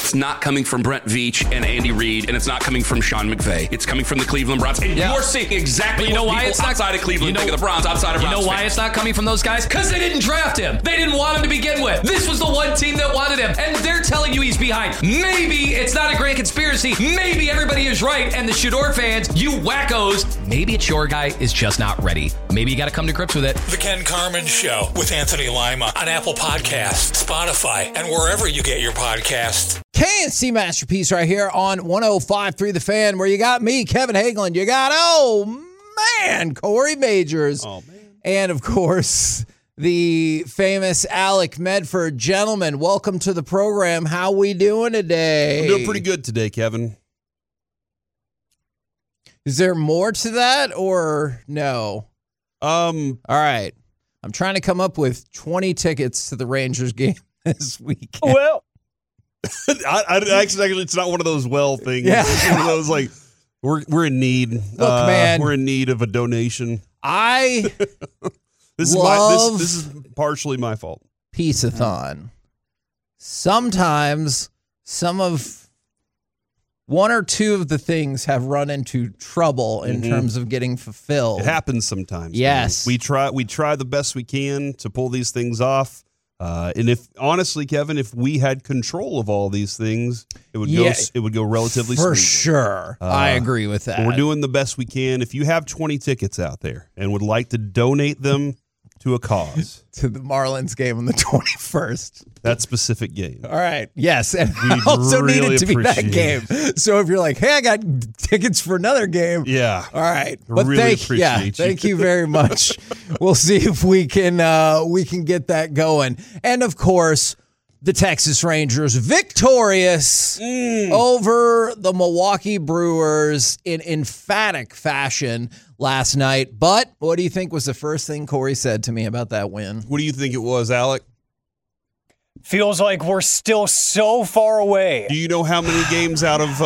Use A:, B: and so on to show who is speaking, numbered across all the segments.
A: it's not coming from Brent Veach and Andy Reid, and it's not coming from Sean McVay. It's coming from the Cleveland Browns. And you're seeing exactly what people outside of Cleveland think of the Browns, outside of Browns.
B: You know why it's not coming from those guys? Because they didn't draft him. They didn't want him to begin with. This was the one team that wanted him, and they're telling you he's behind. Maybe it's not a grand conspiracy. Maybe everybody is right, and the Shador fans, you wackos, maybe it's your guy is just not ready. Maybe you got to come to grips with it.
C: The Ken Carman Show with Anthony Lima on Apple Podcasts, Spotify, and wherever you get your podcasts.
D: KNC Masterpiece right here on 105.3 The Fan, where you got me, Kevin Hagelin. You got, Corey Majors.
E: Oh, man.
D: And, of course, the famous Alec Medford. Gentlemen, welcome to the program. How we doing today?
E: I'm doing pretty good today, Kevin.
D: Is there more to that or no? All right. I'm trying to come up with 20 tickets to the Rangers game this weekend.
E: Well, actually, it's not one of those things.
D: Yeah.
E: It's one of those like we're in need.
D: Look, man,
E: we're in need of a donation.
D: I
E: this
D: love
E: this is partially my fault.
D: Peace-a-thon. Sometimes one or two of the things have run into trouble in terms of getting fulfilled.
E: It happens sometimes.
D: Yes.
E: Man. We try the best we can to pull these things off. And honestly, Kevin, if we had control of all these things, it would go relatively
D: for
E: smooth.
D: sure. I agree with that.
E: We're doing the best we can. If you have 20 tickets out there and would like to donate them to a cause,
D: to the Marlins game on the 21st.
E: That specific game.
D: All right. Yes. And
E: We'd
D: I also
E: really
D: need it to be that
E: appreciate
D: game. So if you're like, hey, I got tickets for another game.
E: Yeah.
D: All right. But
E: really
D: thank you very much. We'll see if we can get that going. And of course, the Texas Rangers victorious over the Milwaukee Brewers in emphatic fashion last night. But what do you think was the first thing Corey said to me about that win?
E: What do you think it was, Alec?
F: Feels like we're still so far away.
E: Do you know how many games out of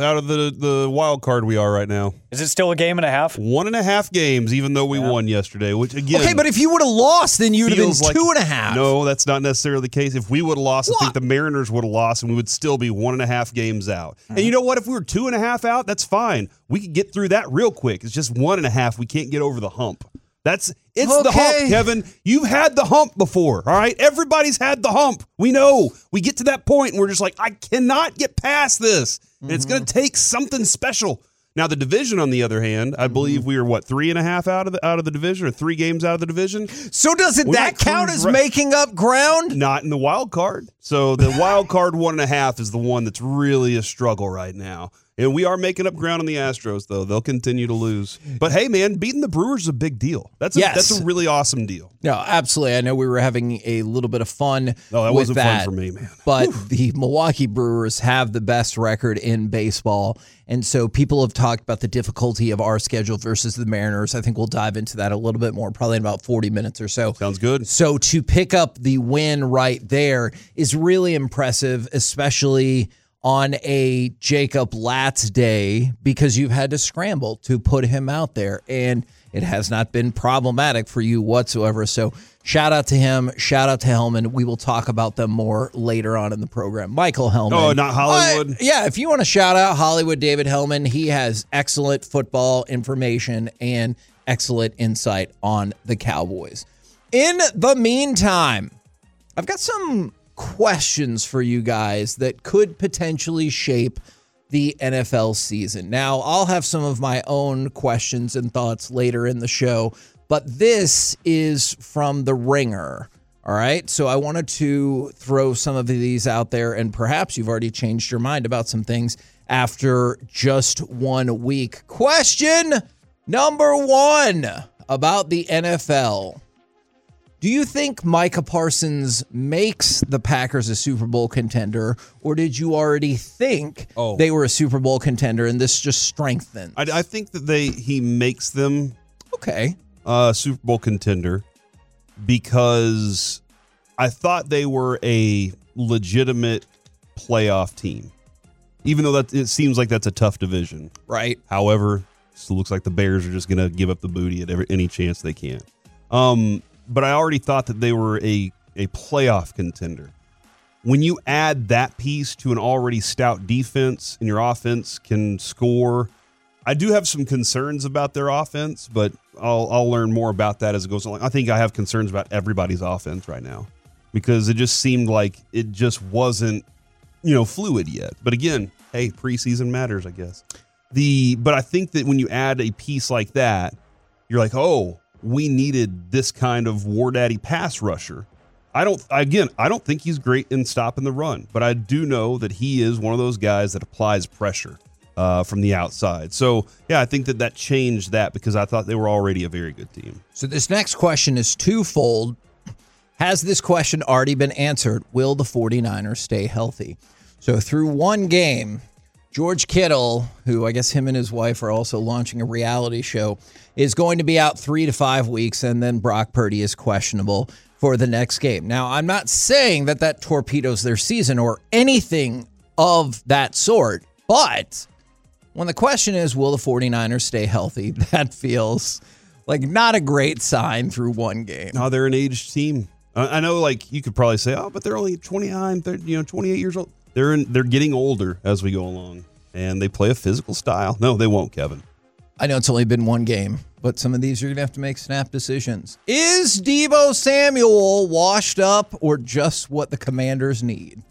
E: the wild card we are right now?
F: Is it still a game and a half?
E: 1.5 games, even though we won yesterday. Which again,
D: okay, but if you would have lost, then you'd have been
E: feels like
D: 2.5.
E: No, that's not necessarily the case. If we would have lost, I think the Mariners would have lost, and we would still be 1.5 games out. And you know what? If we were 2.5 out, that's fine. We could get through that real quick. It's just 1.5. We can't get over the hump. It's the hump, Kevin. You've had the hump before, all right? Everybody's had the hump. We know. We get to that point and we're just like, I cannot get past this. And it's going to take something special. Now, the division, on the other hand, I believe we are, 3.5 out of the division, or 3 games out of the division?
D: So doesn't that count as making up ground?
E: Not in the wild card. So the wild card 1.5 is the one that's really a struggle right now. And we are making up ground on the Astros, though. They'll continue to lose. But, hey, man, beating the Brewers is a big deal. That's a really awesome deal.
D: No, absolutely. I know we were having a little bit of fun
E: that
D: with
E: wasn't fun for me, man.
D: But the Milwaukee Brewers have the best record in baseball. And so people have talked about the difficulty of our schedule versus the Mariners. I think we'll dive into that a little bit more, probably in about 40 minutes or so.
E: Sounds good.
D: So to pick up the win right there is really impressive, especially on a Jacob Latz day, because you've had to scramble to put him out there, and it has not been problematic for you whatsoever. So shout out to him. Shout out to Hellman. We will talk about them more later on in the program. Michael Hellman.
E: Oh, not Hollywood?
D: Yeah, if you want to shout out Hollywood David Hellman, he has excellent football information and excellent insight on the Cowboys. In the meantime, I've got some questions for you guys that could potentially shape the NFL season. Now, I'll have some of my own questions and thoughts later in the show, but this is from The Ringer. All right, so I wanted to throw some of these out there, and perhaps you've already changed your mind about some things after just 1 week. Question number 1 about the NFL. Do you think Micah Parsons makes the Packers a Super Bowl contender, or did you already think they were a Super Bowl contender and this just strengthens?
E: I think that he makes them a Super Bowl contender because I thought they were a legitimate playoff team, even though it seems like that's a tough division.
D: Right.
E: However, it still looks like the Bears are just going to give up the booty at any chance they can. But I already thought that they were a playoff contender. when you add that piece to an already stout defense and your offense can score, I do have some concerns about their offense, but I'll learn more about that as it goes along. I think I have concerns about everybody's offense right now because it just seemed like it just wasn't, fluid yet. But again, hey, preseason matters, I guess. But I think that when you add a piece like that, you're like, oh, we needed this kind of War Daddy pass rusher. I don't think he's great in stopping the run, but I do know that he is one of those guys that applies pressure from the outside. So, yeah, I think that changed that because I thought they were already a very good team.
D: So this next question is twofold. Has this question already been answered? Will the 49ers stay healthy? So through one game, George Kittle, who I guess him and his wife are also launching a reality show, is going to be out 3 to 5 weeks, and then Brock Purdy is questionable for the next game. Now, I'm not saying that torpedoes their season or anything of that sort, but when the question is, will the 49ers stay healthy, that feels like not a great sign through one game.
E: No, they're an aged team. I know, you could probably say, but they're only 29, 30, 28 years old. They're getting older as we go along, and they play a physical style. No, they won't, Kevin.
D: I know it's only been one game, but some of these you're going to have to make snap decisions. Is Deebo Samuel washed up or just what the Commanders need?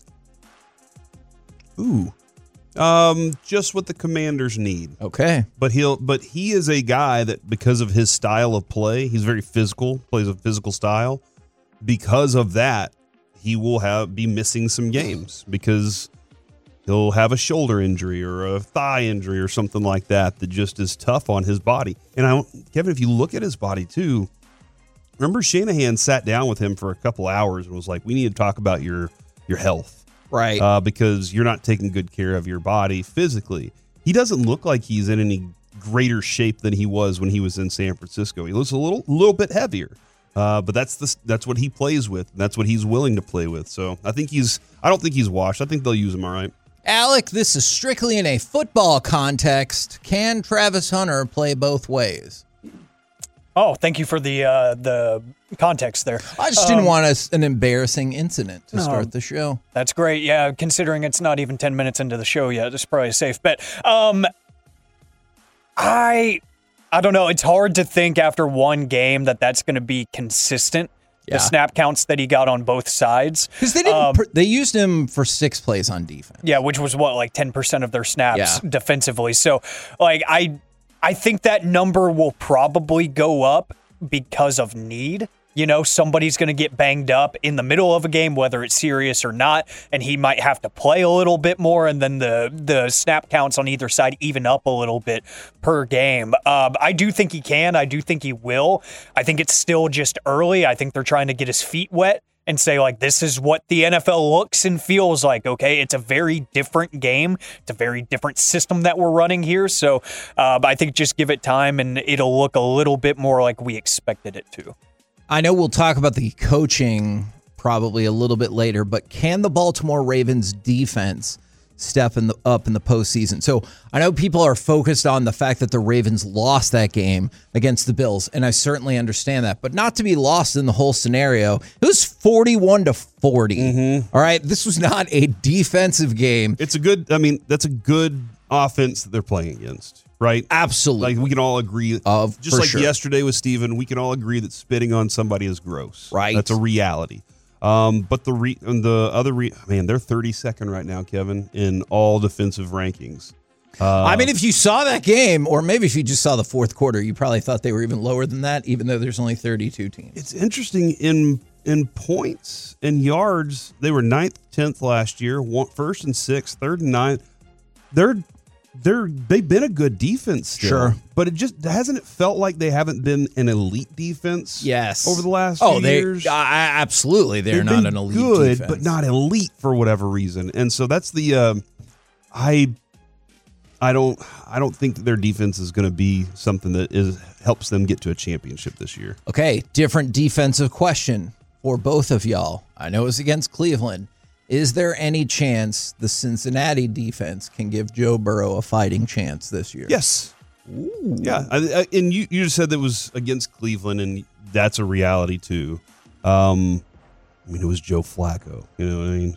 E: Ooh. Just what the Commanders need.
D: Okay.
E: But he is a guy that because of his style of play, he's very physical, plays a physical style. Because of that, he will be missing some games because he'll have a shoulder injury or a thigh injury or something like that just is tough on his body. And Kevin, if you look at his body too, remember Shanahan sat down with him for a couple hours and was like, we need to talk about your health.
D: Right.
E: Because you're not taking good care of your body physically. He doesn't look like he's in any greater shape than he was when he was in San Francisco. He looks a little bit heavier. But that's what he plays with. That's what he's willing to play with. So I don't think he's washed. I think they'll use him all right.
D: Alec, this is strictly in a football context. Can Travis Hunter play both ways?
F: Oh, thank you for the context there.
D: I just didn't want an embarrassing incident to start the show.
F: That's great. Yeah, considering it's not even 10 minutes into the show yet, it's probably a safe bet. I don't know. It's hard to think after one game that's going to be consistent. Yeah. The snap counts that he got on both sides.
D: Because they used him for 6 plays on defense.
F: Yeah, which was 10% of their snaps defensively. So, I think that number will probably go up because of need. Somebody's going to get banged up in the middle of a game, whether it's serious or not, and he might have to play a little bit more, and then the snap counts on either side even up a little bit per game. I do think he can. I do think he will. I think it's still just early. I think they're trying to get his feet wet and say, this is what the NFL looks and feels like, okay? It's a very different game. It's a very different system that we're running here. So I think just give it time, and it'll look a little bit more like we expected it to.
D: I know we'll talk about the coaching probably a little bit later, but can the Baltimore Ravens defense step up in the postseason? So I know people are focused on the fact that the Ravens lost that game against the Bills, and I certainly understand that, but not to be lost in the whole scenario. It was 41-40. Mm-hmm. All right, this was not a defensive game.
E: That's a good offense that they're playing against. Right?
D: Absolutely.
E: We can all agree. Just like yesterday with Steven, we can all agree that spitting on somebody is gross.
D: Right.
E: That's a reality. But they're 32nd right now, Kevin, in all defensive rankings.
D: If you saw that game, or maybe if you just saw the fourth quarter, you probably thought they were even lower than that, even though there's only 32 teams.
E: It's interesting in points and yards. They were 9th, 10th last year, 1st and 6th, 3rd and 9th. They've been a good defense still,
D: sure,
E: but it hasn't felt like they haven't been an elite defense.
D: Yes,
E: over the last few years.
D: Absolutely, they're not an elite
E: good,
D: defense,
E: but not elite for whatever reason. And so that's the I don't think that their defense is going to be something that helps them get to a championship this year.
D: Okay, different defensive question for both of y'all. I know it's against Cleveland. Is there any chance the Cincinnati defense can give Joe Burrow a fighting chance this year?
E: Yes. Ooh. Yeah. And you just said that was against Cleveland, and that's a reality too. It was Joe Flacco. You know what I mean?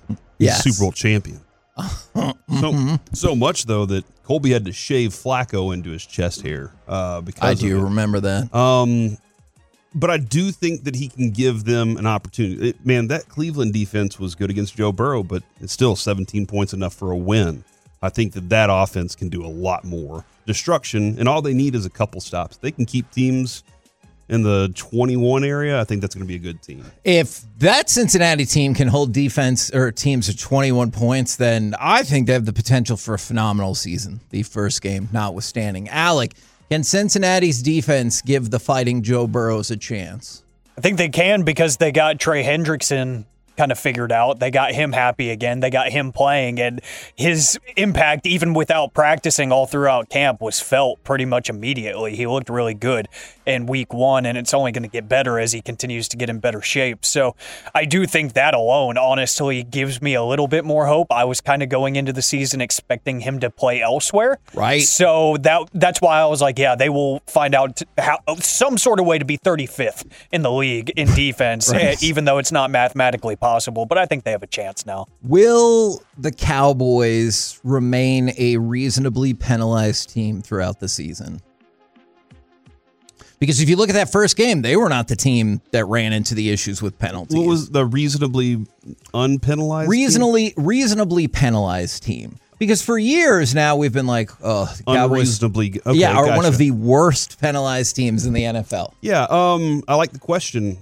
E: He's a Super Bowl champion. So much, though, that Colby had to shave Flacco into his chest hair. Because
D: I do remember that.
E: But I do think that he can give them an opportunity. Man, that Cleveland defense was good against Joe Burrow, but it's still 17 points enough for a win. I think that offense can do a lot more destruction, and all they need is a couple stops. They can keep teams in the 21 area. I think that's going to be a good team.
D: If that Cincinnati team can hold defense or teams to 21 points, then I think they have the potential for a phenomenal season, the first game notwithstanding. Alec, can Cincinnati's defense give the Fighting Joe Burrows a chance?
F: I think they can because they got Trey Hendrickson kind of figured out. They got him happy again. They got him playing, and his impact, even without practicing all throughout camp, was felt pretty much immediately. He looked really good in week 1, and it's only going to get better as he continues to get in better shape. So I do think that alone, honestly, gives me a little bit more hope. I was kind of going into the season expecting him to play elsewhere.
D: Right.
F: So that's why I was like, yeah, they will find out some sort of way to be 35th in the league in defense, right, even though it's not mathematically possible, but I think they have a chance now.
D: Will the Cowboys remain a reasonably penalized team throughout the season? Because if you look at that first game, they were not the team that ran into the issues with penalties.
E: What was the reasonably unpenalized
D: reasonably penalized team? Because for years now we've been like, oh, the Cowboys are one of the worst penalized teams in the NFL.
E: Yeah, I like the question.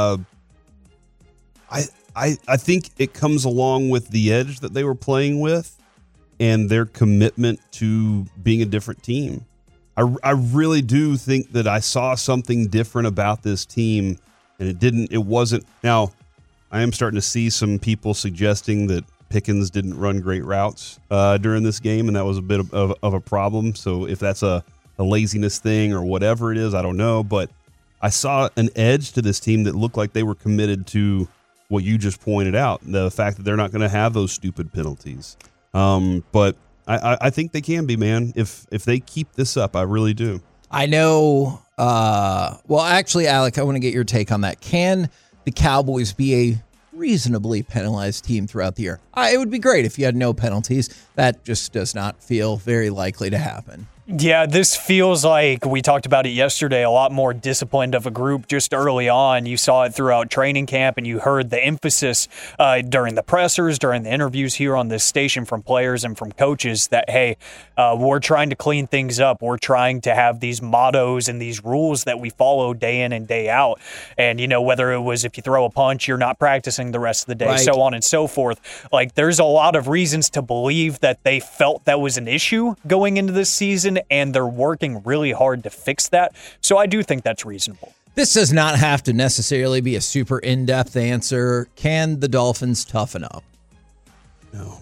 E: I think it comes along with the edge that they were playing with and their commitment to being a different team. I really do think that I saw something different about this team, and it wasn't. Now, I am starting to see some people suggesting that Pickens didn't run great routes during this game, and that was a bit of a problem. So if that's a laziness thing or whatever it is, I don't know. But I saw an edge to this team that looked like they were committed to what you just pointed out, the fact that they're not going to have those stupid penalties. But I think they can be, man, if they keep this up. I really do.
D: I know. Well, actually, Alec, I want to get your take on that. Can the Cowboys be a reasonably penalized team throughout the year? It would be great if you had no penalties. That just does not feel very likely to happen.
F: Yeah, this feels like, we talked about it yesterday, a lot more disciplined of a group just early on. You saw it throughout training camp, and you heard the emphasis during the pressers, during the interviews here on this station from players and from coaches that, hey, we're trying to clean things up. We're trying to have these mottos and these rules that we follow day in and day out. And, whether it was if you throw a punch, you're not practicing the rest of the day, right, so on and so forth. Like, there's a lot of reasons to believe that they felt that was an issue going into this season, and they're working really hard to fix that. So I do think that's reasonable.
D: This does not have to necessarily be a super in-depth answer. Can the Dolphins toughen up?
E: No.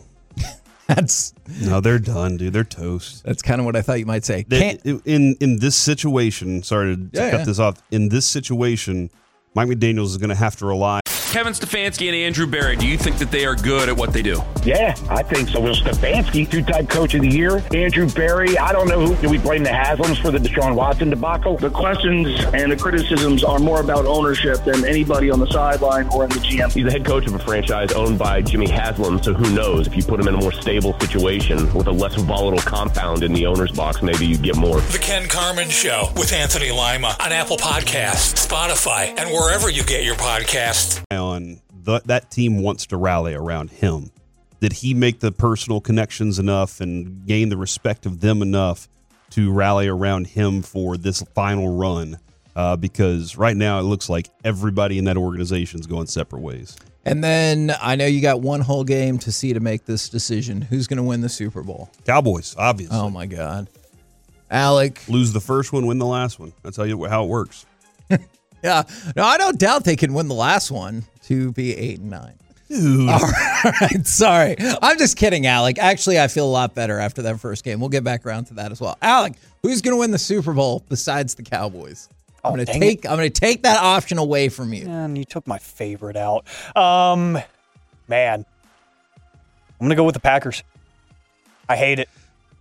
D: No,
E: they're done, dude. They're toast.
D: That's kind of what I thought you might say.
E: In this situation, sorry to cut this off. In this situation, Mike McDaniels is going to have to rely.
A: Kevin Stefanski and Andrew Berry, do you think that they are good at what they do?
G: Yeah, I think so. Well, Stefanski, two-time coach of the year. Andrew Berry, I don't know who. Do we blame the Haslams for the Deshaun Watson debacle?
H: The questions and the criticisms are more about ownership than anybody on the sideline or in the GM.
I: He's the head coach of a franchise owned by Jimmy Haslam, so who knows? If you put him in a more stable situation with a less volatile compound in the owner's box, maybe you get more.
C: The Ken Carman Show with Anthony Lima on Apple Podcasts, Spotify, and wherever you get your podcasts.
E: On that team wants to rally around him. Did he make the personal connections enough and gain the respect of them enough to rally around him for this final run? Because right now it looks like everybody in that organization is going separate ways.
D: And then I know you got one whole game to see to make this decision. Who's going to win the Super Bowl?
E: Cowboys, obviously.
D: Oh, my God. Alec.
E: Lose the first one, win the last one. That's how it works.
D: Yeah. No, I don't doubt they can win the last one to be 8-9.
E: Dude.
D: All right. Sorry. I'm just kidding, Alec. Actually, I feel a lot better after that first game. We'll get back around to that as well. Alec, who's going to win the Super Bowl besides the Cowboys? I'm going to take that option away from you.
F: Man, you took my favorite out. Man, I'm going to go with the Packers. I hate it.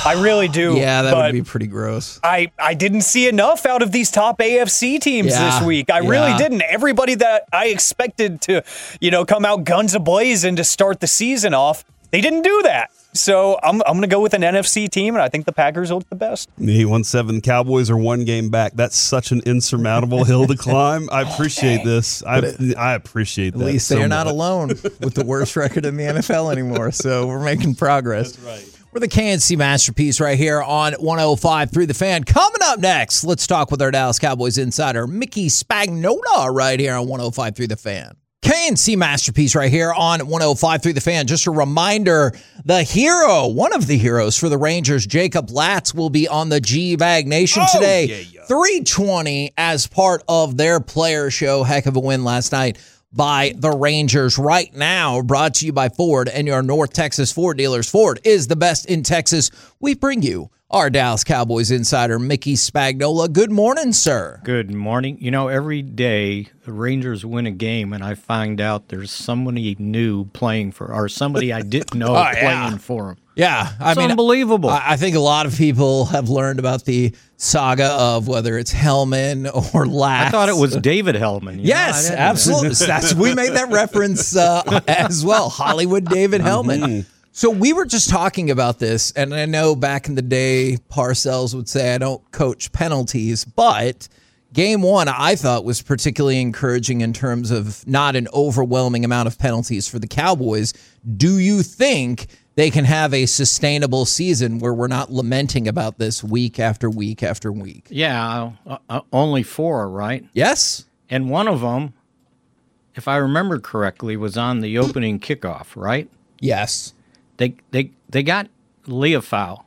F: I really do.
D: Yeah, that would be pretty gross.
F: I didn't see enough out of these top AFC teams this week. I really didn't. Everybody that I expected to, come out guns a-blazing to start the season off, they didn't do that. So I'm going to go with an NFC team, and I think the Packers look the best.
E: 817 Cowboys are 1 game back. That's such an insurmountable hill to climb. I appreciate this. I appreciate that.
D: At least they're not alone with the worst record in the NFL anymore, so we're making progress.
E: That's right.
D: We're the KNC Masterpiece right here on 105.3 The Fan. Coming up next, let's talk with our Dallas Cowboys insider, Mickey Spagnola, right here on 105.3 The Fan. KNC Masterpiece right here on 105.3 The Fan. Just a reminder, the hero, one of the heroes for the Rangers, Jacob Latz, will be on the G-Bag Nation today. 3:20 as part of their player show. Heck of a win last night by the Rangers. Right now, brought to you by Ford and your North Texas Ford dealers. Ford is the best in Texas. We bring you our Dallas Cowboys insider, Mickey Spagnola. Good morning, sir.
J: Good morning. Every day the Rangers win a game, and I find out there's somebody new playing for, or somebody I didn't know playing for them.
D: Yeah,
J: it's unbelievable.
D: I think a lot of people have learned about the saga of whether it's Hellman or Latz.
J: I thought it was David Hellman.
D: Yes, absolutely. We made that reference as well. Hollywood David Hellman. Mm-hmm. So we were just talking about this, and I know back in the day, Parcells would say, I don't coach penalties, but game 1 I thought was particularly encouraging in terms of not an overwhelming amount of penalties for the Cowboys. Do you think they can have a sustainable season where we're not lamenting about this week after week after week?
J: Yeah, only 4, right?
D: Yes.
J: And one of them, if I remember correctly, was on the opening kickoff, right?
D: Yes.
J: They got Leofau.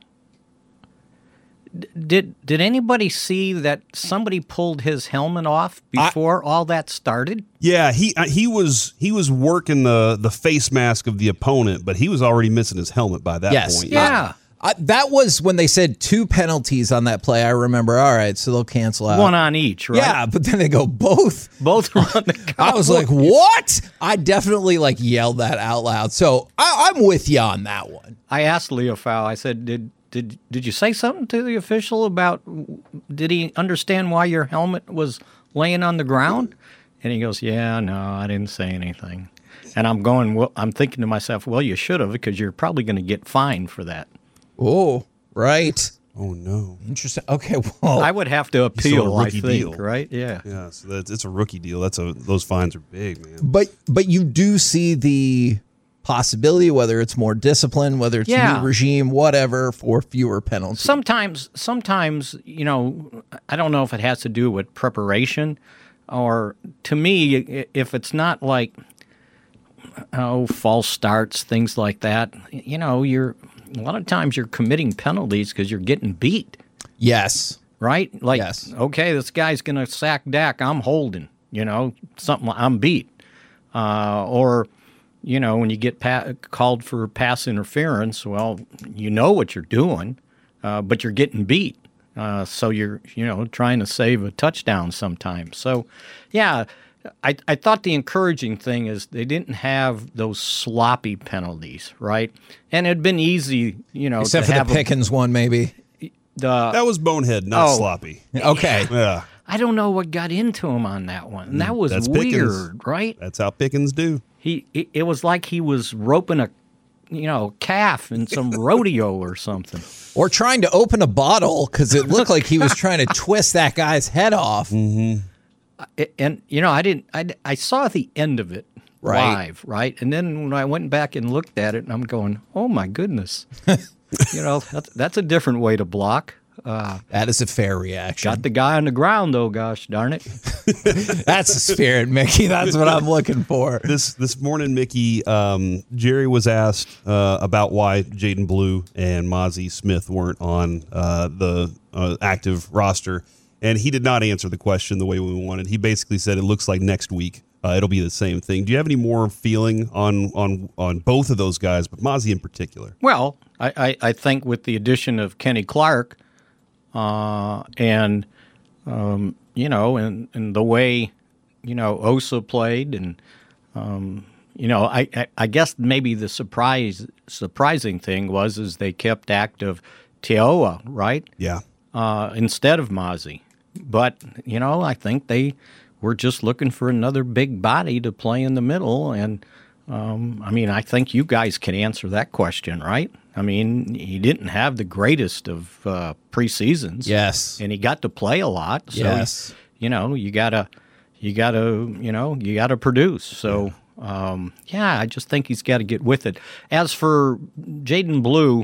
J: Did anybody see that somebody pulled his helmet off before all that started?
E: Yeah, he was working the face mask of the opponent, but he was already missing his helmet by that point.
J: Yeah.
D: That was when they said 2 penalties on that play. I remember, all right, so they'll cancel out.
J: 1 on each, right?
D: Yeah, but then they go both.
J: Both are on the Cowboys.
D: I was like, what? I definitely yelled that out loud. So I'm with you on that one.
J: I asked Leofau, I said, did you say something to the official about, did he understand why your helmet was laying on the ground? And he goes, yeah, no, I didn't say anything. And I'm thinking to myself, well, you should have, because you're probably going to get fined for that.
D: Oh, right.
E: Oh, no.
D: Interesting. Okay, well.
J: I would have to appeal, I think, deal. Right? Yeah.
E: Yeah, so it's a rookie deal. Those fines are big, man.
D: But you do see the possibility, whether it's more discipline, whether it's new regime, whatever, for fewer penalties.
J: Sometimes, I don't know if it has to do with preparation, or to me, if it's not like, false starts, things like that, a lot of times you're committing penalties because you're getting beat.
D: Yes.
J: Right?
D: Yes.
J: Okay, this guy's going to sack Dak. I'm holding, something. I'm beat. Or, when you get called for pass interference, well, you know what you're doing, but you're getting beat. So you're, trying to save a touchdown sometimes. So, yeah, I thought the encouraging thing is they didn't have those sloppy penalties, right? And it'd been easy,
D: except for the Pickens one, maybe.
E: That was bonehead, not sloppy.
D: Okay.
E: Yeah.
J: I don't know what got into him on that one. And that was weird,
E: Pickens.
J: Right?
E: That's how Pickens do.
J: It was like he was roping a calf in some rodeo or something.
D: Or trying to open a bottle because it looked like he was trying to twist that guy's head off.
E: Mm-hmm.
J: And I saw the end of it live, right? And then when I went back and looked at it, I'm going, oh my goodness, that's a different way to block.
D: That is a fair reaction.
J: Got the guy on the ground though, gosh darn it.
D: That's the spirit, Mickey. That's what I'm looking for.
E: This morning, Mickey, Jerry was asked about why Jaden Blue and Mozzie Smith weren't on the active roster. And he did not answer the question the way we wanted. He basically said it looks like next week it'll be the same thing. Do you have any more feeling on both of those guys, but Mozzie in particular?
J: Well, I think with the addition of Kenny Clark and the way Osa played, and I guess maybe the surprising thing was they kept active Teoa, right?
E: Yeah.
J: Instead of Mozzie. But, I think they were just looking for another big body to play in the middle. And, I think you guys can answer that question, right? He didn't have the greatest of preseasons.
D: Yes.
J: And he got to play a lot. So,
D: yes.
J: you gotta produce. So, I just think he's got to get with it. As for Jaden Blue,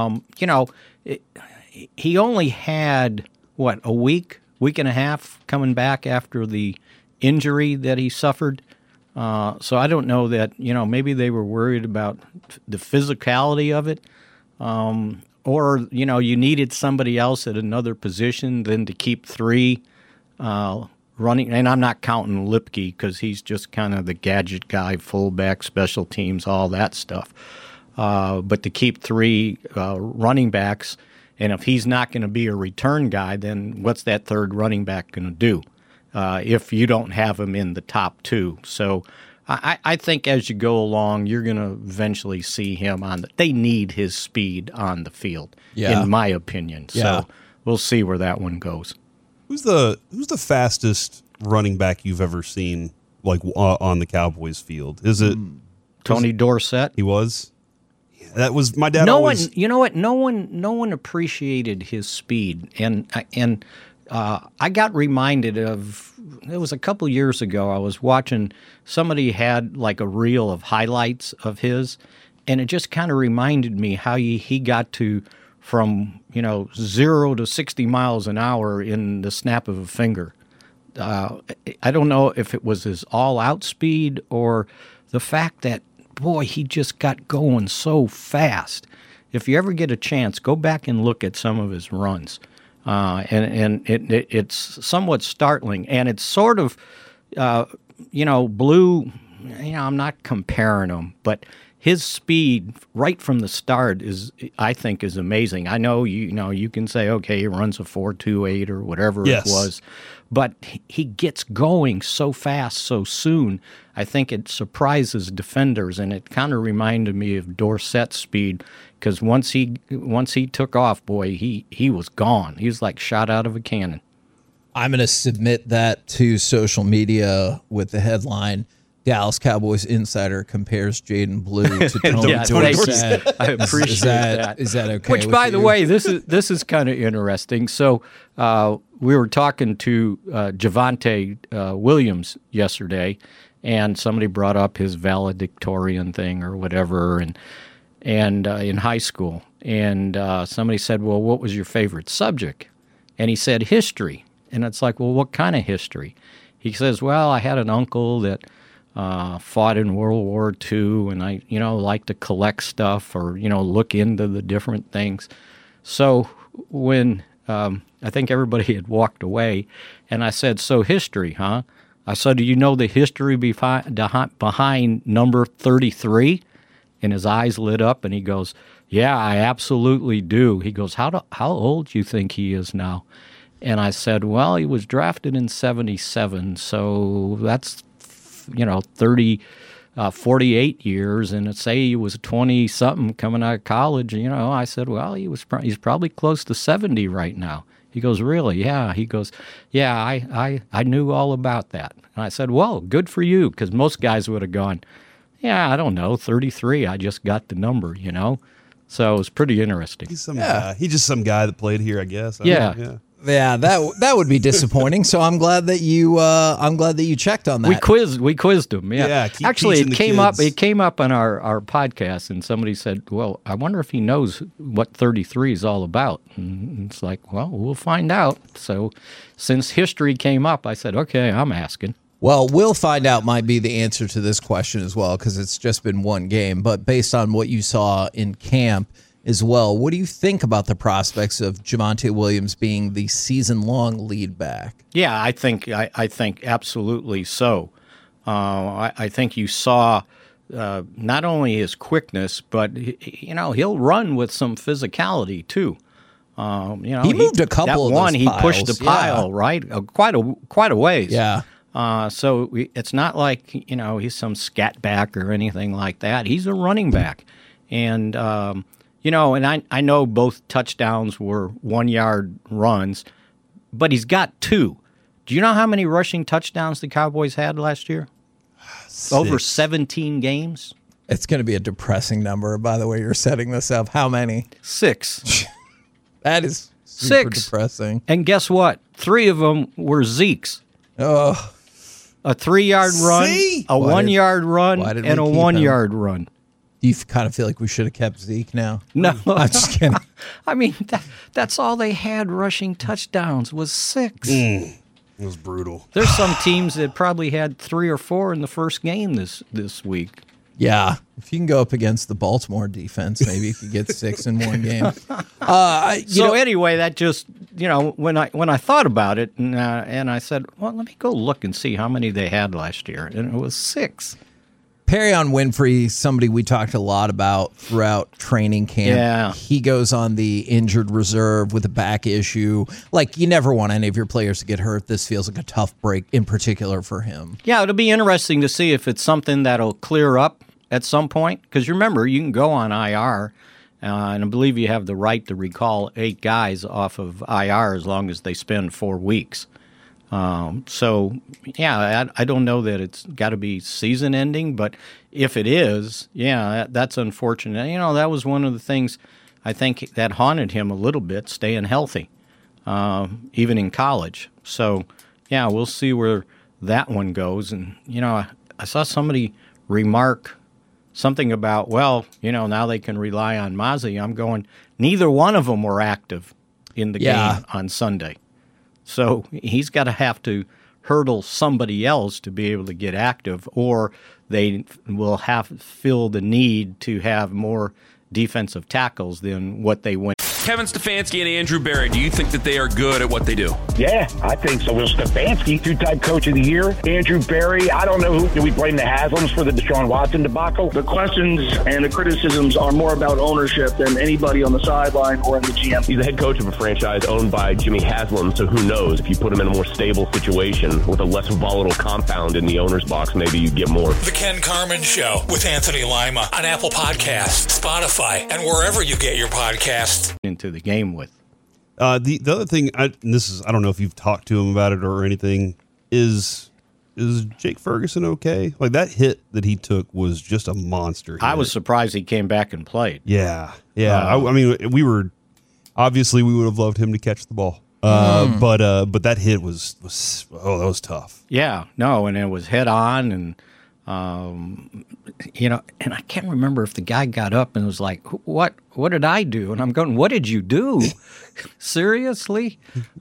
J: he only had, a week and a half coming back after the injury that he suffered. So I don't know that, maybe they were worried about the physicality of it. Or, you needed somebody else at another position than to keep three running. And I'm not counting Lipke because he's just kind of the gadget guy, fullback, special teams, all that stuff. But to keep three running backs, and if he's not going to be a return guy, then what's that third running back going to do if you don't have him in the top two? So I think as you go along, you're going to eventually see him they need his speed on the field, in my opinion. So we'll see where that one goes.
E: Who's the fastest running back you've ever seen, on the Cowboys field? Is it
J: Tony Dorsett?
E: He was. That was my dad.
J: No one appreciated his speed, and I got reminded of, it was a couple years ago. I was watching, somebody had a reel of highlights of his, and it just kind of reminded me how he got to from 0 to 60 miles an hour in the snap of a finger. I don't know if it was his all-out speed or the fact that, boy, he just got going so fast. If you ever get a chance, go back and look at some of his runs. It's somewhat startling. And it's sort of, Blue, I'm not comparing him, but his speed right from the start I think is amazing. I know, you can say, okay, he runs a 4.28 or whatever it was, but he gets going so fast so soon. I think it surprises defenders, and it kind of reminded me of Dorsett's speed because once he took off, boy, he was gone. He was like shot out of a cannon.
D: I'm going to submit that to social media with the headline, Dallas Cowboys Insider compares Jaden Blue to Tony Dorsett.
J: I appreciate that.
D: Is that okay?
J: Which, by the way, this is kind of interesting. So we were talking to Javonte Williams yesterday, and somebody brought up his valedictorian thing or whatever, and in high school, and somebody said, "Well, what was your favorite subject?" And he said, "History." And it's like, well, what kind of history? He says, "Well, I had an uncle that fought in World War II, and I, like to collect stuff or, look into the different things." So when I think everybody had walked away, and I said, "So history, huh?" I said, "Do you know the history behind number 33? And his eyes lit up, and he goes, "Yeah, I absolutely do." He goes, How old do you think he is now?" And I said, "Well, he was drafted in 1977, so that's 48 years, and say he was 20-something coming out of college, I said, well, he's probably close to 70 right now." He goes, "Really?" "Yeah." He goes, "Yeah, I knew all about that." And I said, "Well, good for you," because most guys would have gone, "Yeah, I don't know, 33, I just got the number, So it was pretty interesting.
E: He's just some guy that played here, I guess.
D: Yeah, that would be disappointing. So I'm glad that you checked on that.
J: We quizzed him. Yeah. Actually, it came up on our podcast, and somebody said, "Well, I wonder if he knows what 33 is all about." And it's like, well, we'll find out. So since history came up, I said, okay, I'm asking.
D: Well, we'll find out might be the answer to this question as well, because it's just been one game. But based on what you saw in camp as well, what do you think about the prospects of Javonte Williams being the season-long lead back?
J: Yeah, I think absolutely so. I think you saw not only his quickness, but he'll run with some physicality too.
D: He moved a couple of those piles.
J: He pushed the pile, right? Quite a ways.
D: Yeah.
J: So it's not like, he's some scat back or anything like that. He's a running back. And, and I know both touchdowns were 1-yard runs, but he's got 2. Do you know how many rushing touchdowns the Cowboys had last year?
E: 6.
J: Over 17 games.
D: It's going to be a depressing number, by the way you're setting this up. How many?
J: 6.
D: That is super depressing.
J: And guess what? 3 of them were Zeke's.
D: Oh.
J: A 3-yard run, a 1-yard run, and a 1-yard run.
D: Do you kind of feel like we should have kept Zeke now?
J: No.
D: I'm just kidding.
J: I mean, that's all they had rushing touchdowns was 6.
E: It was brutal.
J: There's some teams that probably had 3 or 4 in the first game this week.
D: Yeah. If you can go up against the Baltimore defense, maybe you could get 6 in one game.
J: Anyway, that just, when I thought about it and I said, well, let me go look and see how many they had last year. And it was 6.
D: Perrion Winfrey, somebody we talked a lot about throughout training camp.
J: Yeah.
D: He goes on the injured reserve with a back issue. Like, you never want any of your players to get hurt. This feels like a tough break, in particular for him.
J: Yeah, it'll be interesting to see if it's something that'll clear up at some point. Because remember, you can go on IR, and I believe you have the right to recall 8 guys off of IR as long as they spend 4 weeks. I don't know that it's got to be season ending, but if it is, that's unfortunate. That was one of the things I think that haunted him a little bit, staying healthy, even in college. So, we'll see where that one goes. And, I saw somebody remark something about, now they can rely on Mazi. I'm going, neither one of them were active in the game on Sunday. So he's got to have to hurdle somebody else to be able to get active, or they will feel the need to have more defensive tackles than what they went.
A: Kevin Stefanski and Andrew Berry, do you think that they are good at what they do?
G: Yeah, I think so. Will Stefanski, 2-time coach of the year. Andrew Berry, I don't know who. Do we blame the Haslams for the Deshaun Watson debacle?
H: The questions and the criticisms are more about ownership than anybody on the sideline or in the GM.
I: He's the head coach of a franchise owned by Jimmy Haslam, so who knows? If you put him in a more stable situation with a less volatile compound in the owner's box, maybe you get more.
C: The Ken Carman Show with Anthony Lima on Apple Podcasts, Spotify, and wherever you get your podcasts.
J: Into the game with.
E: The other thing, I don't know if you've talked to him about it or anything, is Jake Ferguson okay? Like, that hit that he took was just a monster hit.
J: I was surprised he came back and played.
E: Yeah. I mean, we would have loved him to catch the ball. But that hit was that was tough.
J: Yeah, no, and it was head on, and and I can't remember if the guy got up and was like, "What did I do?" And I'm going, "What did you do? Seriously?"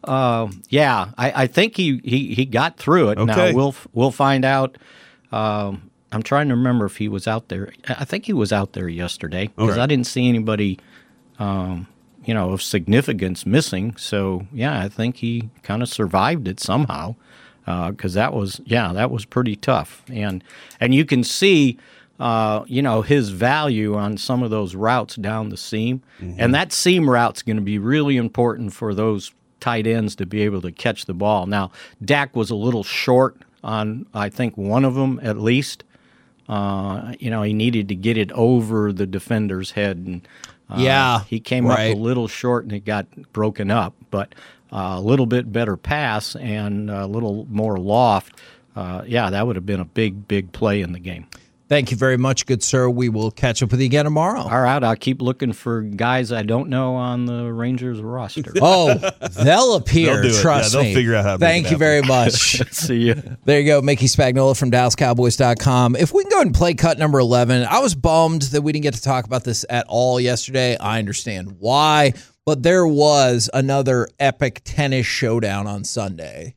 J: I think he got through it.
E: Okay.
J: Now we'll find out. I'm trying to remember if he was out there. I think he was out there yesterday because I didn't see anybody, of significance missing. So I think he kind of survived it somehow. Because that was pretty tough, and you can see, his value on some of those routes down the seam, and that seam route's going to be really important for those tight ends to be able to catch the ball. Now, Dak was a little short on, I think, one of them at least. He needed to get it over the defender's head, and he came up a little short, and it got broken up, but. A little bit better pass and a little more loft. That would have been a big play in the game.
D: Thank you very much, good sir. We will catch up with you again tomorrow.
J: All right, I'll keep looking for guys I don't know on the Rangers roster.
D: Oh, they'll appear, trust me.
E: They'll figure out how to
D: Thank you very much.
J: See you.
D: There you go, Mickey Spagnola from DallasCowboys.com. If we can go ahead and play cut number 11, I was bummed that we didn't get to talk about this at all yesterday. I understand why, but there was another epic tennis showdown on Sunday.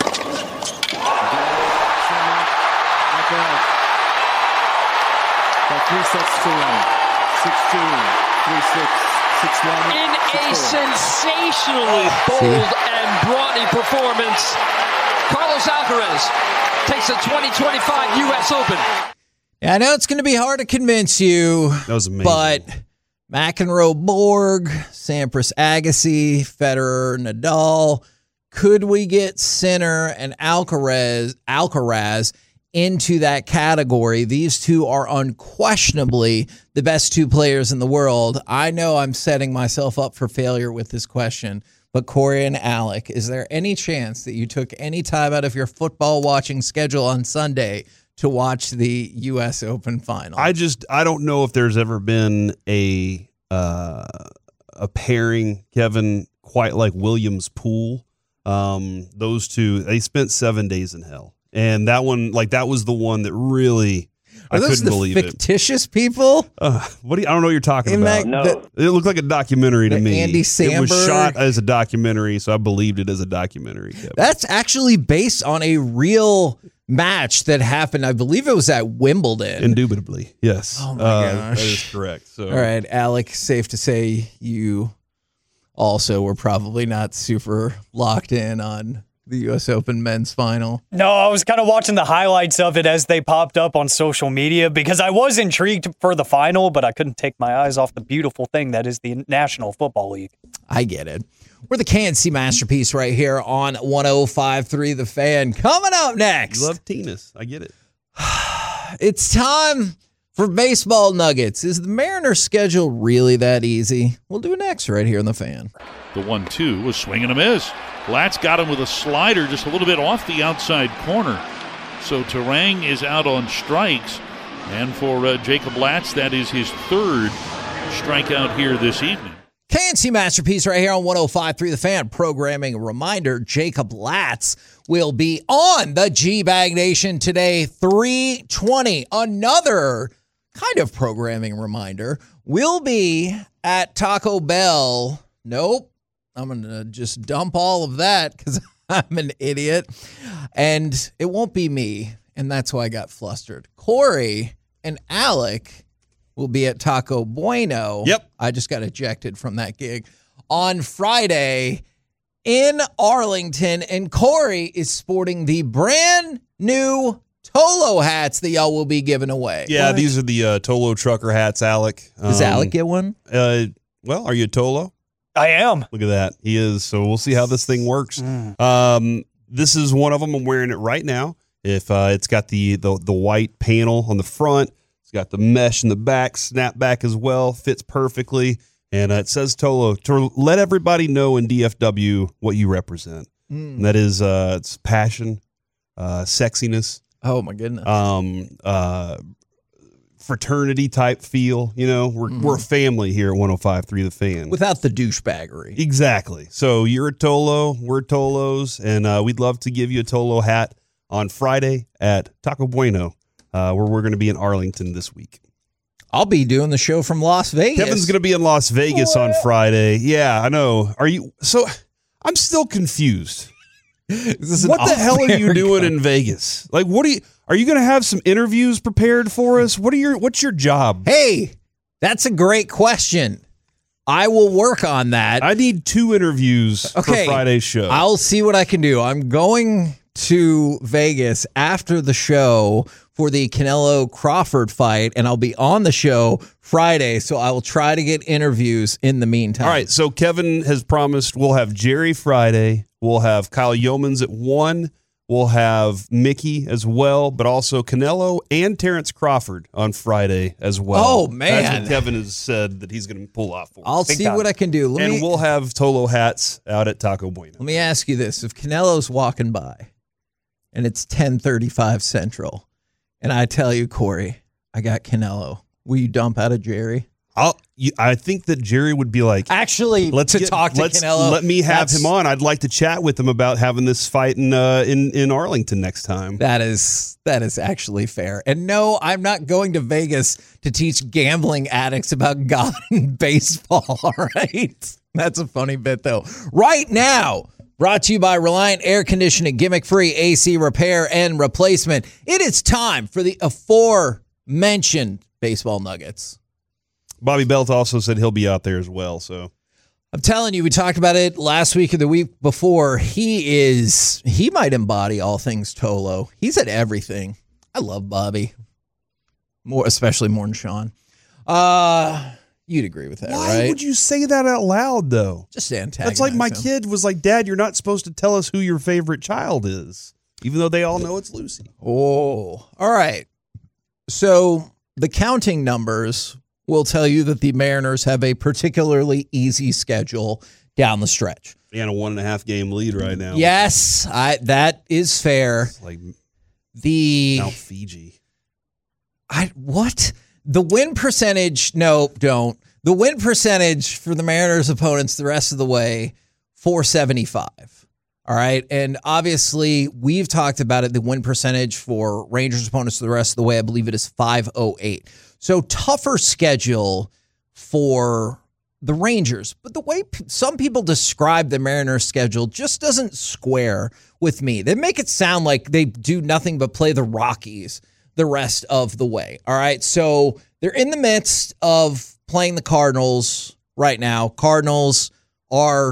K: Three sets to 1, 6-2, 3-6, 6-1.
L: In a sensationally bold and brawny performance, Carlos Alcaraz takes the 2025 U.S. Open.
D: Yeah, I know it's going to be hard to convince you.
E: That was amazing.
D: But McEnroe, Borg, Sampras, Agassi, Federer, Nadal. Could we get Sinner and Alcaraz into that category. These two are unquestionably the best two players in the world. I know I'm setting myself up for failure with this question, but Corey and Alec, is there any chance that you took any time out of your football watching schedule on Sunday to watch the U.S. Open final?
E: I don't know if there's ever been a pairing, Kevin, quite like Williams Poole. Those two, they spent 7 days in hell. And that one, that was the one that really, I couldn't believe it.
D: Fictitious people?
E: I don't know what you're talking about. It looked like a documentary to me.
D: Andy Samberg.
E: It was shot as a documentary, so I believed it as a documentary. Kevin.
D: That's actually based on a real match that happened. I believe it was at Wimbledon.
E: Indubitably, yes.
D: Oh my gosh.
E: That is correct. So.
D: All right, Alec, safe to say you also were probably not super locked in on the U.S. Open men's final.
F: No, I was kind of watching the highlights of it as they popped up on social media because I was intrigued for the final, but I couldn't take my eyes off the beautiful thing that is the National Football League.
D: I get it. We're the K&C Masterpiece right here on 105.3 The Fan. Coming up next.
E: You love tennis. I get it.
D: It's time for baseball nuggets. Is the Mariners' schedule really that easy? We'll do it next right here on The Fan.
M: The 1-2 was swing and a miss. Latz got him with a slider just a little bit off the outside corner. So Terang is out on strikes. And for Jacob Latz, that is his third strikeout here this evening.
D: K&C Masterpiece right here on 105.3 The Fan. Programming reminder, Jacob Latz will be on the G-Bag Nation today, 3:20. Another kind of programming reminder, we'll be at Taco Bell. Nope. I'm going to just dump all of that because I'm an idiot. And it won't be me, and that's why I got flustered. Corey and Alec will be at Taco Bueno.
E: Yep.
D: I just got ejected from that gig on Friday in Arlington, and Corey is sporting the brand new Tolo hats that y'all will be giving away.
E: Yeah, these are the Tolo trucker hats, Alec.
D: Does Alec get one?
E: Well, are you a Tolo?
F: I am.
E: Look at that. He is. So we'll see how this thing works. This is one of them. I'm wearing it right now. If it's got the white panel on the front, it's got the mesh in the back, snap back as well, fits perfectly, and it says Tolo to let everybody know in DFW what you represent. And that is it's passion, sexiness.
D: Oh my goodness.
E: Fraternity type feel, we're a family here at 105.3 The Fan.
D: Without the douchebaggery.
E: Exactly. So you're a Tolo, we're Tolos, and we'd love to give you a Tolo hat on Friday at Taco Bueno, where we're going to be in Arlington this week.
D: I'll be doing the show from Las Vegas.
E: Kevin's going to be in Las Vegas on Friday. Yeah, I know. So I'm still confused. What the hell are you doing in Vegas? Like, are you going to have some interviews prepared for us? What's your job?
D: Hey, that's a great question. I will work on that.
E: I need 2 interviews for Friday's show.
D: I'll see what I can do. I'm going to Vegas after the show for the Canelo Crawford fight, and I'll be on the show Friday, so I will try to get interviews in the meantime.
E: All right, so Kevin has promised we'll have Jerry Friday. We'll have Kyle Yeomans at 1. We'll have Mickey as well, but also Canelo and Terrence Crawford on Friday as well.
D: Oh, man.
E: That's what Kevin has said that he's going to pull off for us.
D: I'll see what I can do.
E: We'll have Tolo hats out at Taco Bueno.
D: Let me ask you this. If Canelo's walking by and it's 10:35 Central, and I tell you, Corey, I got Canelo, will you dump out of Jerry?
E: I think that Jerry would be like,
D: actually, talk to Canelo.
E: Let me have him on. I'd like to chat with him about having this fight in Arlington next time.
D: That is actually fair. And no, I'm not going to Vegas to teach gambling addicts about God and baseball. All right, that's a funny bit though. Right now, brought to you by Reliant Air Conditioning, gimmick-free AC repair and replacement. It is time for the aforementioned baseball nuggets.
E: Bobby Belt also said he'll be out there as well. So
D: I'm telling you, we talked about it last week or the week before. He might embody all things Tolo. He's at everything. I love Bobby. Especially more than Sean. You'd agree with that, right?
E: Why would you say that out loud, though?
D: Just antagonize
E: That's like my
D: him.
E: kid was like, Dad, you're not supposed to tell us who your favorite child is. even though they all know it's Lucy.
D: Oh, all right. So the counting numbers will tell you that the Mariners have a particularly easy schedule down the stretch.
E: And a 1.5 game lead right now.
D: Yes, that is fair.
E: It's like Mount Fiji.
D: What? The win percentage, no, don't. The win percentage for the Mariners opponents the rest of the way, 475. All right. And obviously, we've talked about it. The win percentage for Rangers opponents the rest of the way, I believe it is 508. So tougher schedule for the Rangers. But the way some people describe the Mariners schedule just doesn't square with me. They make it sound like they do nothing but play the Rockies the rest of the way. All right. So they're in the midst of playing the Cardinals right now. Cardinals are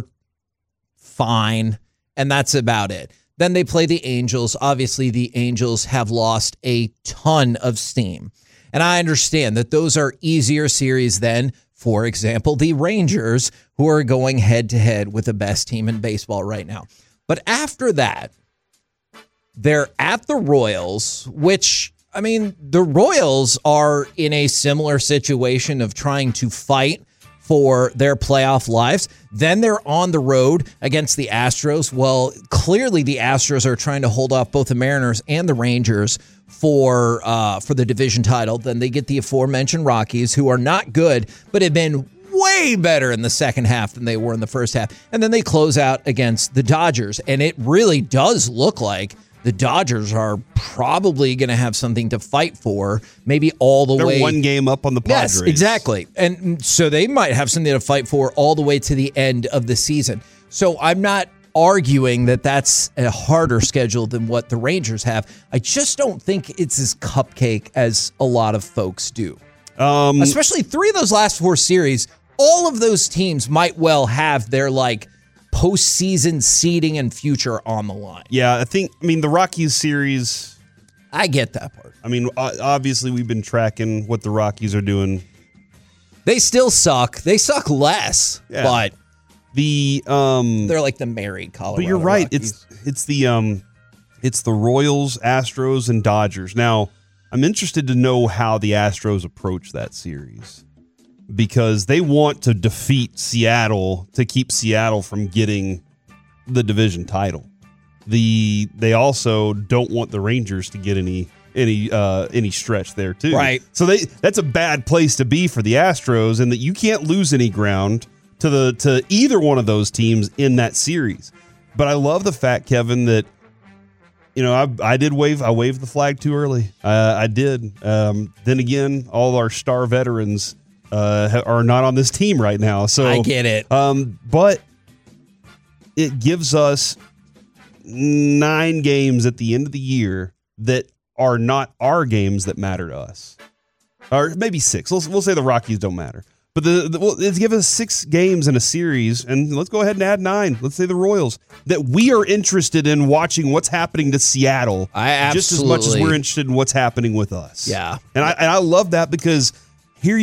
D: fine. And that's about it. Then they play the Angels. Obviously, the Angels have lost a ton of steam. And I understand that those are easier series than, for example, the Rangers, who are going head-to-head with the best team in baseball right now. But after that, they're at the Royals, which, I mean, the Royals are in a similar situation of trying to fight for their playoff lives. Then they're on the road against the Astros. Well, clearly the Astros are trying to hold off both the Mariners and the Rangers for the division title. Then they get the aforementioned Rockies, who are not good, but have been way better in the second half than they were in the first half. And then they close out against the Dodgers. And it really does look like the Dodgers are probably going to have something to fight for, maybe all the way.
E: They're one game up on the Padres.
D: Yes, exactly. And so they might have something to fight for all the way to the end of the season. So I'm not arguing that that's a harder schedule than what the Rangers have. I just don't think it's as cupcake as a lot of folks do. Especially 3 of those last 4 series, all of those teams might well have their postseason seeding and future on the line.
E: Yeah, the Rockies series.
D: I get that part.
E: I mean, obviously we've been tracking what the Rockies are doing.
D: They still suck. They suck less, but they're like the married Colorado.
E: But you're right.
D: Rockies.
E: It's the Royals, Astros, and Dodgers. Now, I'm interested to know how the Astros approach that series, because they want to defeat Seattle to keep Seattle from getting the division title. They also don't want the Rangers to get any stretch there too.
D: Right.
E: So that's a bad place to be for the Astros, and that you can't lose any ground to either one of those teams in that series. But I love the fact, Kevin, that I waved the flag too early. I did. Then again, all our star veterans are not on this team right now. So
D: I get it.
E: But it gives us 9 games at the end of the year that are not our games that matter to us. Or maybe 6. We'll say the Rockies don't matter. But it's given us 6 games in a series, and let's go ahead and add 9. Let's say the Royals, that we are interested in watching what's happening to Seattle just as much as we're interested in what's happening with us.
D: Yeah.
E: And I love that, because here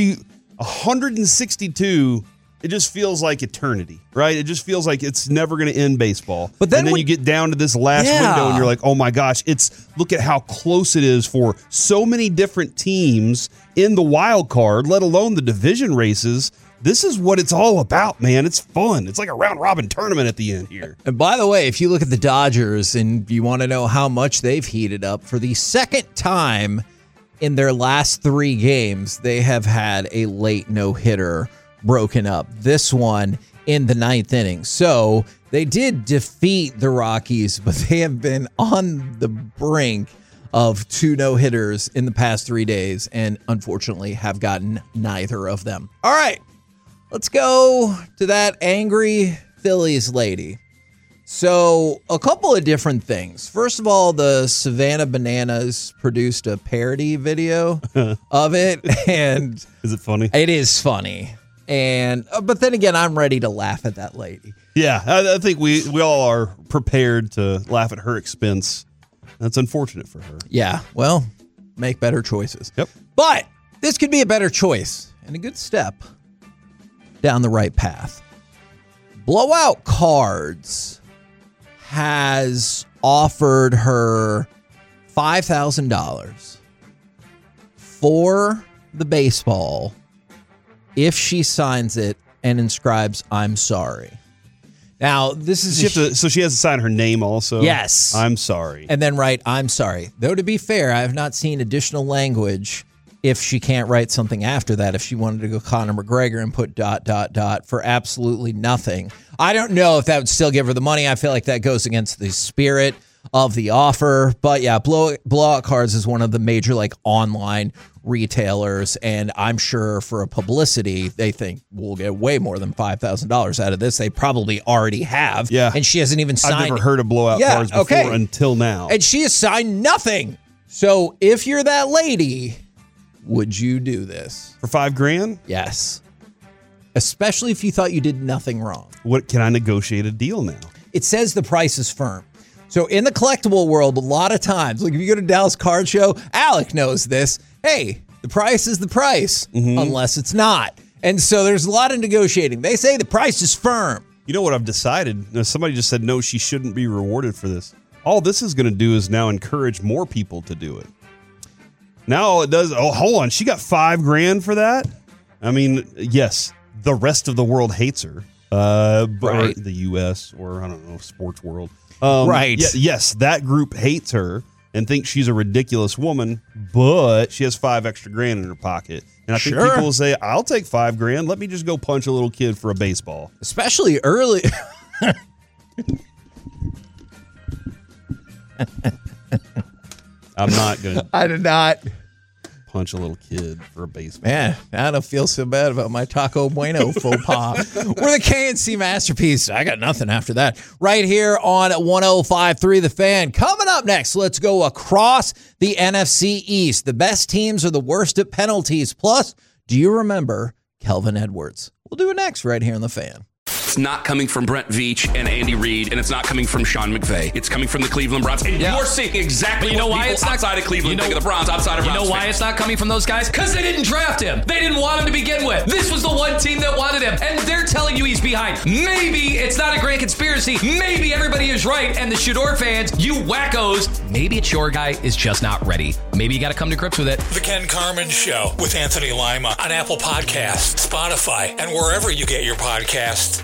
E: 162, it just feels like eternity, right? It just feels like it's never going to end baseball. But then you get down to this last window and you're like, oh my gosh, look at how close it is for so many different teams in the wild card, let alone the division races. This is what it's all about, man. It's fun. It's like a round robin tournament at the end here.
D: And by the way, if you look at the Dodgers and you want to know how much they've heated up, for the second time in their last 3 games, they have had a late no-hitter broken up. This one in the 9th inning. So they did defeat the Rockies, but they have been on the brink of 2 no-hitters in the past 3 days, and unfortunately have gotten neither of them. All right, let's go to that angry Phillies lady. So a couple of different things. First of all, the Savannah Bananas produced a parody video of it. And
E: is it funny?
D: It is funny. And but then again, I'm ready to laugh at that lady.
E: Yeah, I think we all are prepared to laugh at her expense. That's unfortunate for her.
D: Yeah, well, make better choices.
E: Yep.
D: But this could be a better choice and a good step down the right path. Blowout cards has offered her $5,000 for the baseball if she signs it and inscribes "I'm sorry." Now, this is
E: so she has to sign her name also.
D: Yes,
E: I'm sorry,
D: and then write "I'm sorry." Though to be fair, I have not seen additional language if she can't write something after that. If she wanted to go Conor McGregor and put ... for absolutely nothing, I don't know if that would still give her the money. I feel like that goes against the spirit of the offer. But yeah, Blowout Cards is one of the major like online retailers, and I'm sure for a publicity, they think we'll get way more than $5,000 out of this. They probably already have.
E: Yeah,
D: and she hasn't even signed.
E: I've never heard of Blowout Cards before until now,
D: and she has signed nothing. So if you're that lady, would you do this
E: for $5,000?
D: Yes, especially if you thought you did nothing wrong.
E: What can I negotiate a deal now?
D: It says the price is firm. So in the collectible world, a lot of times, like if you go to Dallas Card Show, Alec knows this. Hey, the price is the price, unless it's not. And so there's a lot of negotiating. They say the price is firm.
E: You know what I've decided? Somebody just said, no, she shouldn't be rewarded for this. All this is going to do is now encourage more people to do it. Now all it does, hold on, she got $5,000 for that? I mean, yes, the rest of the world hates her. But the U.S. or, I don't know, sports world.
D: Right.
E: Yes, that group hates her and thinks she's a ridiculous woman, but she has $5 extra in her pocket. And I think people will say, I'll take $5,000. Let me just go punch a little kid for a baseball.
D: Especially early.
E: I'm not going to.
D: I did not
E: punch a little kid for a baseball.
D: Man, I don't feel so bad about my Taco Bueno faux pas. We're the KNC Masterpiece. I got nothing after that. Right here on 105.3 The Fan. Coming up next, let's go across the NFC East. The best teams are the worst at penalties. Plus, do you remember Kelvin Edwards? We'll do it next right here on The Fan.
A: It's not coming from Brent Veach and Andy Reid, and it's not coming from Sean McVay. It's coming from the Cleveland Browns. And you're seeing exactly what people outside of Cleveland think of the Browns, outside of Browns.
B: You know why it's not coming from those guys? Because they didn't draft him. They didn't want him to begin with. This was the one team that wanted him, and they're telling you he's behind. Maybe it's not a grand conspiracy. Maybe everybody is right, and the Shador fans, you wackos, maybe it's your guy is just not ready. Maybe you got to come to grips with it.
C: The Ken Carman Show with Anthony Lima on Apple Podcasts, Spotify, and wherever you get your podcasts.